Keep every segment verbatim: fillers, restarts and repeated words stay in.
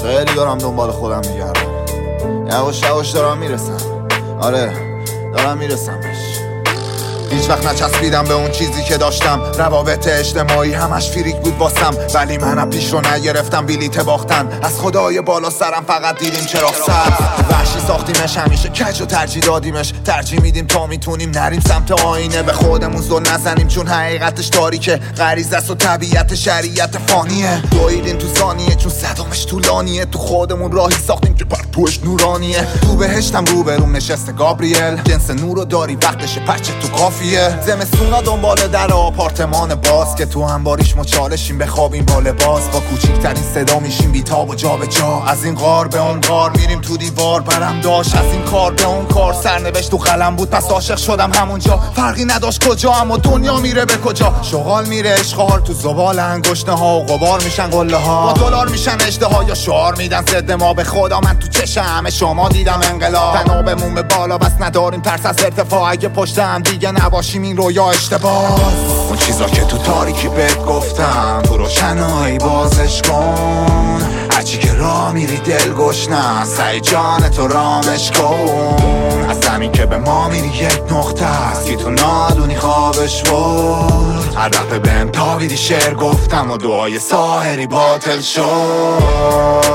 خیلی دارم دنبال خودم میگردم، یواش یواش دارم میرسم. آره دارم میرسمش. هیچ وقت نچسبیدم به اون چیزی که داشتم، روابط اجتماعی همش فریک بود واسم، ولی منم پیش رو نگرفتم بلیت باختن. از خدای بالا سرم فقط دیدیم چرا سر وحشی ساختیمش، همیشه کج و ترجیح دادیمش. ترجیح میدیم تا میتونیم نریم سمت آینه، به خودمون زل نزنیم چون حقیقتش تاریکه. غریزه است و طبیعت شریعت فانیه، دویدیم تو ثانیه چون صدامش طولانیه. تو خودمون راهی ساختیم که پرتوش نورانیه. تو بهشتم روبروم نشسته گابریل، جنس نورو داری وقتشه پچه تو کافیه. زمستونا دنبال در آپارتمان باز که تو هم باریش مچالشیم بخوابیم با لباس. با کوچیکترین صدا میشیم بیتاب و جا به جا، از این غار به اون غار میریم تو دیوار. برم داشت از این کار به اون کار، سرنوشت تو قلم بود پس عاشق شدم همونجا. فرقی نداشت کجا اما دنیا میره به کجا. شغال میره اشغال تو زبال انگشته ها، و غبار میشن قله ها، با دلار میشن اجدها یا شعار میدن ضد ما. به خدا من تو چشم همه شما دیدم انقلاب، تنابمون به بالا بس نداریم ترس از ارتفاع. اگه پشت هم دیگه نباشیم این رویا اشتباه. اون چیزا که تو تاریکی بهت گفتم، تو روشنایی بازش کن. هرچی که راه میری دل گشنه، سعی جان تو رامش کن. از زمین که به ما میری یک نقطه است که تو نادونی خوابش برد. هر دفعه بهم تابیدی شعر گفتم و دعای ساحری باطل شد.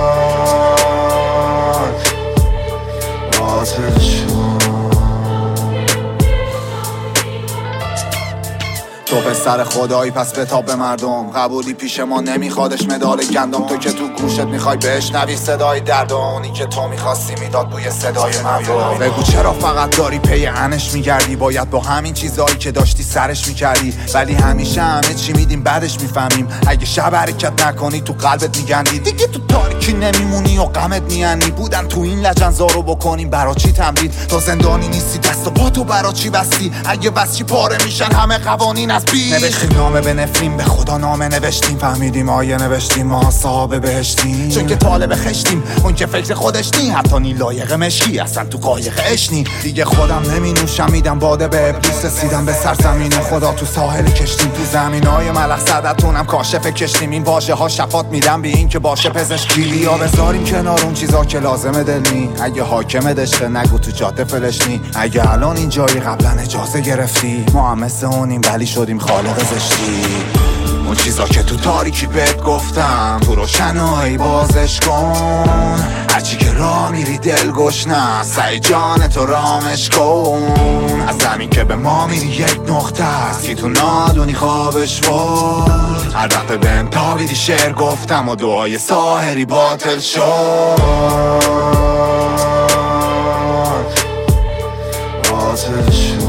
باطل شد. تو پسر خدایی پس بتاب به مردم، قبولی پیش ما نمیخوادش مدال گندم. تو که تو گوشت میخوای بشنوی صدای درد، اونی که تو میخواستی میداد بوی صدای مردم. بگو چرا فقط داری پی انش میگردی، باید با همین چیزایی که داشتی سرش میکردی. ولی همیشه همه چی میدیم بعدش میفهمیم، اگه شب حرکت نکنی تو قلبت میگندی. دیگه تو تاریکی نمیمونی و غمت میانی. بودن تو این لجنزارو بکنیم برا چی تمدید، تو زندانی نیستی دست و پا تو برا چی بستی. اگه بس چی پاره میشن همه قوانین از بی. نوشتیم نامه به نفرین، به خدا نامه نوشتیم. فهمیدیم آیه نوشتیم ما صاحب بهشتیم، چون که طالب خشتیم. اون که فکر خودش نی، حتی نی لایق مشکی اصلا تو قایق اشنی. دیگه خودم نمی نوشم میدم باده به ابلیس. رسیدم به سرزمین خدا تو ساحل کشتیم. تو زمینای ملخ صدتونم کاشف کشتیم. این واژه ها شفات میدم بی این که باشه پزشکی. یا بذاریم کنار اون چیزا که لازمه دل نی. اگه حاکم دشته نگو تو جاده فلشنی. اگه الان این جایی قبلا اجازه گرفتی، ما هم مثل اونیم ولی شدیم خالق زشتی. اون چیزا که تو تاریکی بهت گفتم، تو روشنایی بازش کن. هرچی که راه میری دل گشنه، سعی جان تو رامش کن. از زمین که به ما میری یک نقطه است که تو نادونی خوابش برد. هر دفعه بهم تابیدی شعر گفتم و دعای ساحری باطل شد. باطل شد.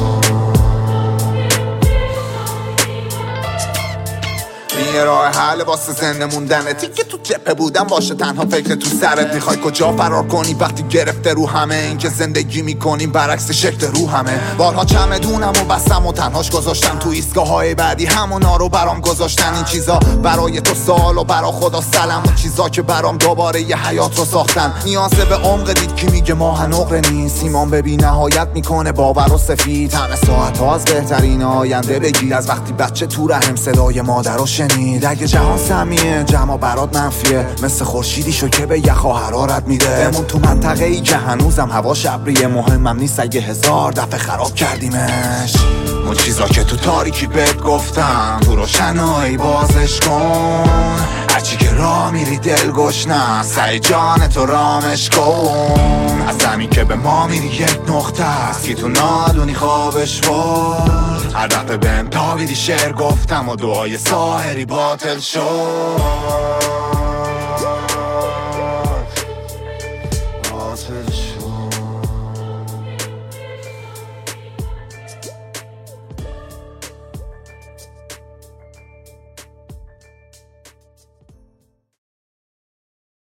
یه راه حل واسه زنده موندنه، که تو جبهه بودم باشه تنها فکر تو سرت. میخوای کجا فرار کنی وقتی گرفته رو همه این که زندگی میکنیم برعکس شکل رو همه. بارها چمدونم و بستم و تنهاش گذاشتم تو ایستگاه های بعدی، همونا رو برام گذاشتن. این چیزا برای تو سوال و برا خدا سلام. اون چیزا که برام دوباره یه حیات رو ساختن. نیازه به عمق دید که میگه ماه نقره نیست. ایمان به بی نهایت میکنه باور و سفید. همه ساعت ها از بهترین آینده بگیر. از وقتی بچه تو رحم صدای مادر رو شنید. اگه جهان سمیه جمع برات منفیه، مثل خورشیدی شو که به یخا حرارت میده. بمون تو منطقه ای که هنوزم هوا شبریه. مهمم نیست اگه هزار دفعه خراب کردیمش. اون چیزا که تو تاریکی بهت گفتم، تو روشنایی بازش کن. هرچی که راه میری دل گشنه، سعی جان تو رامش کن. از زمین که به ما میری یک نقطه است که تو نادونی خوابش برد. هر دفعه بهم تابیدی شعر گفتم و دعای ساحری باطل شد.